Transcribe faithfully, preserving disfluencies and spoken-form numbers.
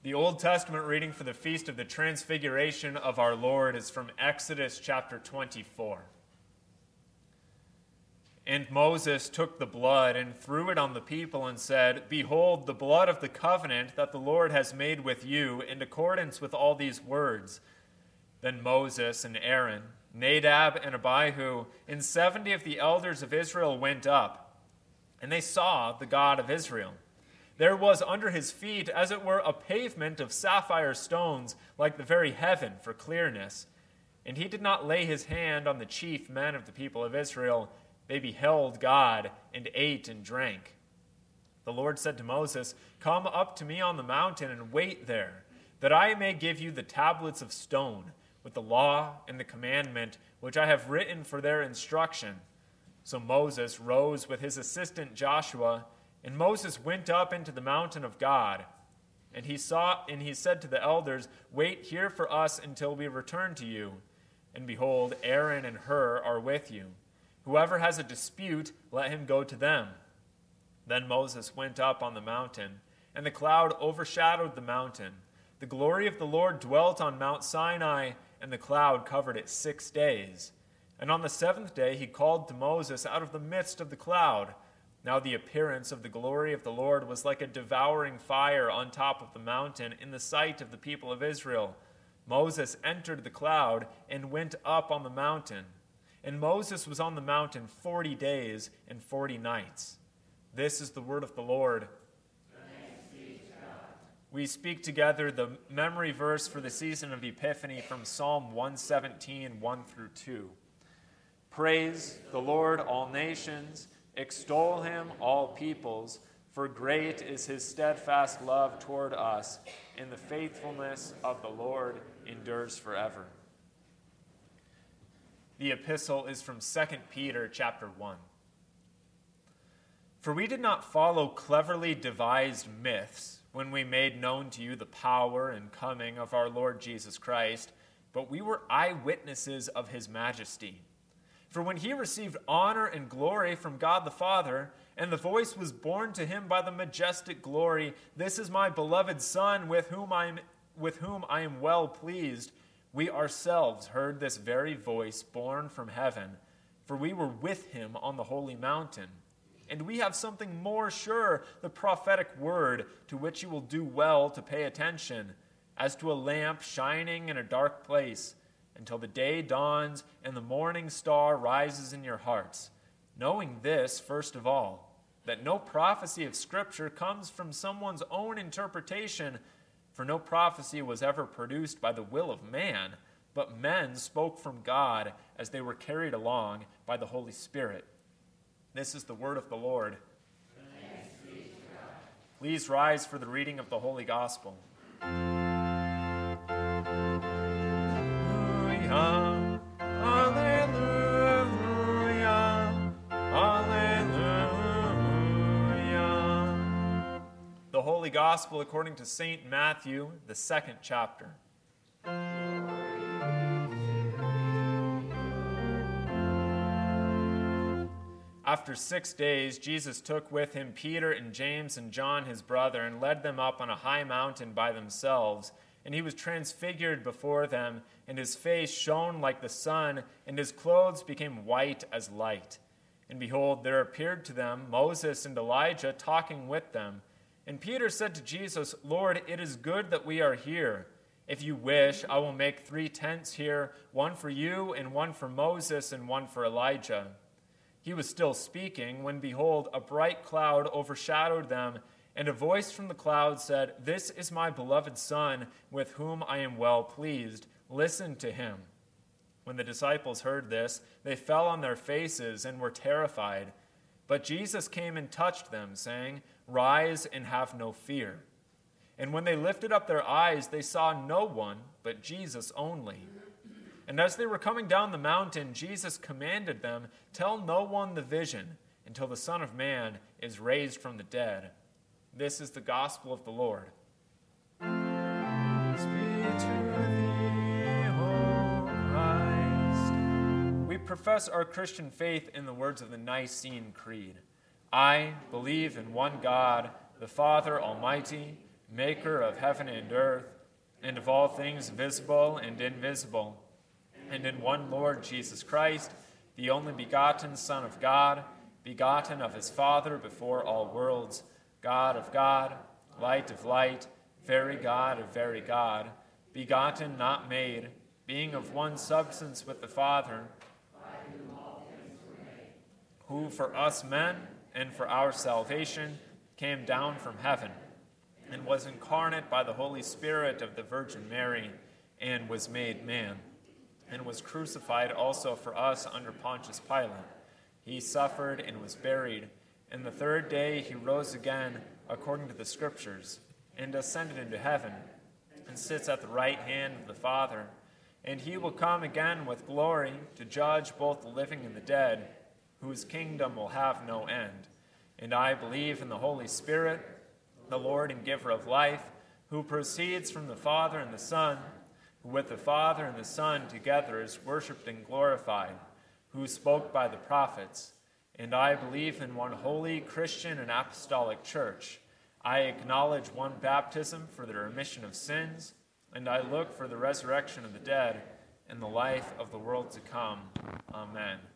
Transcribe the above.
The Old Testament reading for the Feast of the Transfiguration of our Lord is from Exodus chapter twenty-four. And Moses took the blood and threw it on the people and said, "Behold, the blood of the covenant that the Lord has made with you in accordance with all these words." Then Moses and Aaron, Nadab and Abihu, and seventy of the elders of Israel went up, and they saw the God of Israel. There was under his feet, as it were, a pavement of sapphire stones, like the very heaven for clearness. And he did not lay his hand on the chief men of the people of Israel. They beheld God and ate and drank. The Lord said to Moses, "Come up to me on the mountain and wait there, that I may give you the tablets of stone with the law and the commandment which I have written for their instruction." So Moses rose with his assistant Joshua, and Moses went up into the mountain of God. And he saw, and he said to the elders, "Wait here for us until we return to you. And behold, Aaron and Hur are with you. Whoever has a dispute, let him go to them." Then Moses went up on the mountain, and the cloud overshadowed the mountain. The glory of the Lord dwelt on Mount Sinai, and the cloud covered it six days. And on the seventh day he called to Moses out of the midst of the cloud. Now the appearance of the glory of the Lord was like a devouring fire on top of the mountain in the sight of the people of Israel. Moses entered the cloud and went up on the mountain. And Moses was on the mountain forty days and forty nights. This is the word of the Lord. Thanks be to God. We speak together the memory verse for the season of Epiphany from Psalm one seventeen, one through two. Praise the Lord, all nations. Extol him, all peoples, for great is his steadfast love toward us, and the faithfulness of the Lord endures forever. The epistle is from Second Peter chapter one. For we did not follow cleverly devised myths when we made known to you the power and coming of our Lord Jesus Christ, but we were eyewitnesses of his majesty. For when he received honor and glory from God the Father, and the voice was borne to him by the majestic glory, "This is my beloved Son, with whom I am, with whom I am well pleased," we ourselves heard this very voice borne from heaven, for we were with him on the holy mountain. And we have something more sure, the prophetic word, to which you will do well to pay attention, as to a lamp shining in a dark place, until the day dawns and the morning star rises in your hearts, knowing this, first of all, that no prophecy of Scripture comes from someone's own interpretation, for no prophecy was ever produced by the will of man, but men spoke from God as they were carried along by the Holy Spirit. This is the word of the Lord. Thanks be to God. Please rise for the reading of the Holy Gospel. Alleluia, alleluia, alleluia. The Holy Gospel according to Saint Matthew, the second chapter. After six days, Jesus took with him Peter and James and John his brother and led them up on a high mountain by themselves. And he was transfigured before them, and his face shone like the sun, and his clothes became white as light. And behold, there appeared to them Moses and Elijah talking with them. And Peter said to Jesus, "Lord, it is good that we are here. If you wish, I will make three tents here, one for you, and one for Moses, and one for Elijah." He was still speaking when, behold, a bright cloud overshadowed them, and a voice from the cloud said, "This is my beloved Son, with whom I am well pleased. Listen to him." When the disciples heard this, they fell on their faces and were terrified. But Jesus came and touched them, saying, "Rise and have no fear." And when they lifted up their eyes, they saw no one but Jesus only. And as they were coming down the mountain, Jesus commanded them, "Tell no one the vision until the Son of Man is raised from the dead." This is the gospel of the Lord. Praise be to thee, O Christ. We profess our Christian faith in the words of the Nicene Creed. I believe in one God, the Father Almighty, maker of heaven and earth, and of all things visible and invisible, and in one Lord Jesus Christ, the only begotten Son of God, begotten of his Father before all worlds, God of God, light of light, very God of very God, begotten, not made, being of one substance with the Father, who for us men and for our salvation came down from heaven, and was incarnate by the Holy Spirit of the Virgin Mary, and was made man, and was crucified also for us under Pontius Pilate. He suffered and was buried, and the third day he rose again according to the Scriptures, and ascended into heaven, and sits at the right hand of the Father. And he will come again with glory to judge both the living and the dead, whose kingdom will have no end. And I believe in the Holy Spirit, the Lord and giver of life, who proceeds from the Father and the Son, who with the Father and the Son together is worshipped and glorified, who spoke by the prophets. And I believe in one holy Christian and apostolic church. I acknowledge one baptism for the remission of sins, and I look for the resurrection of the dead and the life of the world to come. Amen.